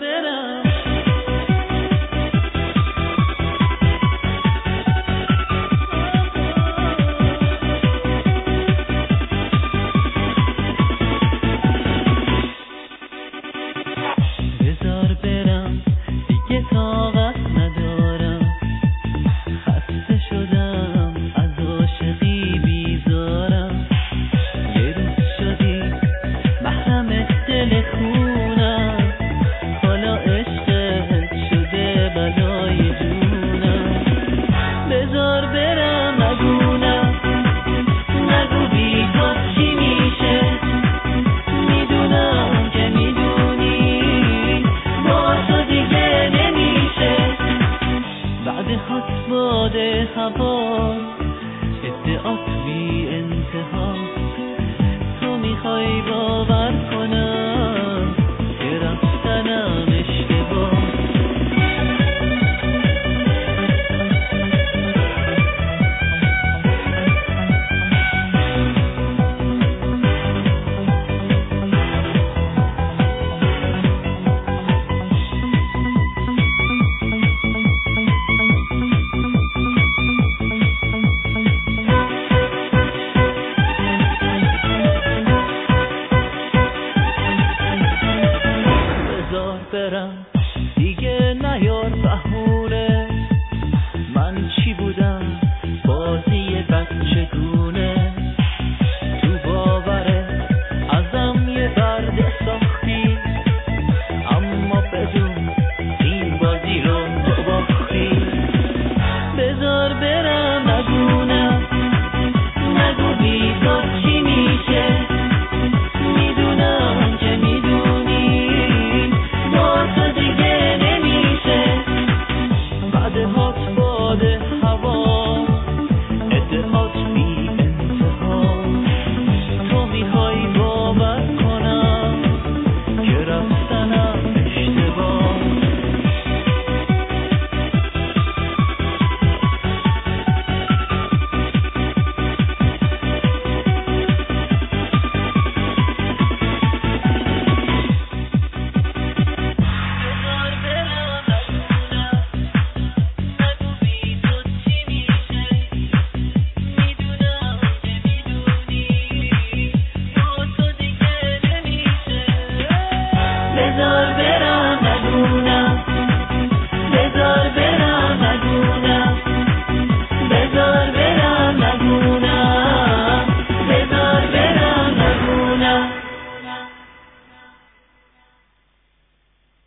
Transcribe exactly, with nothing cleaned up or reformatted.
برم. بذار برم دیگه طاقت ندارم، خسته شدم از عاشقی بیزارم. یه روز شدی محرم دل خونم، حالا عشقت شده بلای جونم. بذار برم نگونم، نگو بی تو چی میشه، میدونم که میدونی با تو دیگه نمیشه. بعد خط باده هوا ادعات بی انتها، تو میخوای باور کنم که رفتنم اشتباه. بذار برم دیگه نیار بهونه، من چی بودم بازی بچه گونه. تو باوره ازم یه برده ساختی، اما بدون این بازی رو تو باختی. بذار برم نگونم، نگو بی تو چی میشه، میدونم که میدونی با تو دیگه